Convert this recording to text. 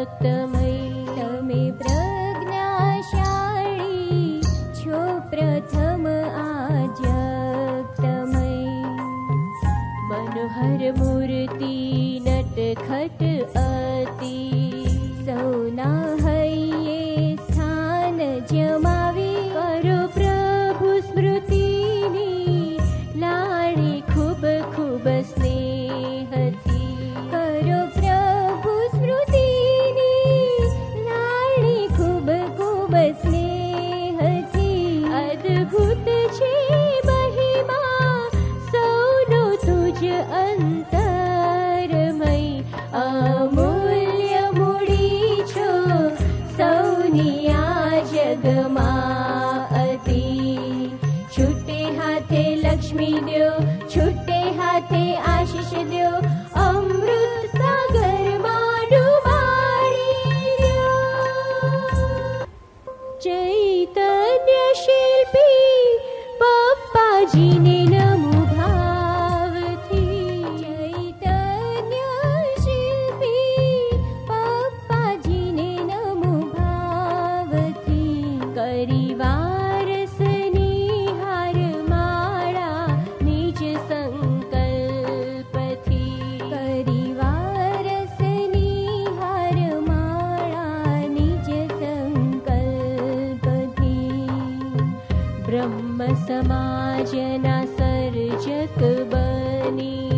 શક્તમય તમે પ્રજ્ઞાશાળી છો પ્રથમ આ જગતમય મનોહર મૂર્તિ નટખટ અતિ સૌના હૈયે સ્થાન જમાવી કરો પ્રભુ સ્મૃતિની લાડી ખૂબ ખૂબ સ્નેહથી કરો પ્રભુ સ્મૃતિની લાડી ખૂબ ખૂબ સ્નેહથી અદ્ભુત છે મહિમા સૌનો તુજ અંતરમય અમૂલ્ય મૂડી છો સૌની આ જગમાં અતિ છૂટે હાથે લક્ષ્મી દ્યો છૂટે હાથે આશીષ દ્યો અમૃત સાગરમાં ડુબાડી દ્યો ચૈતન્ય શિલ્પી પપ્પાજીને નમો ભાવથી ચૈતન્ય શિલ્પી પપ્પાજીને નમો ભાવથી કરી વારસની હાર માળા નિજ સંકલ્પથી કરી વારસની હાર માળા નિજ સંકલ્પથી બ્રહ્મ સમાજના સર્જક બની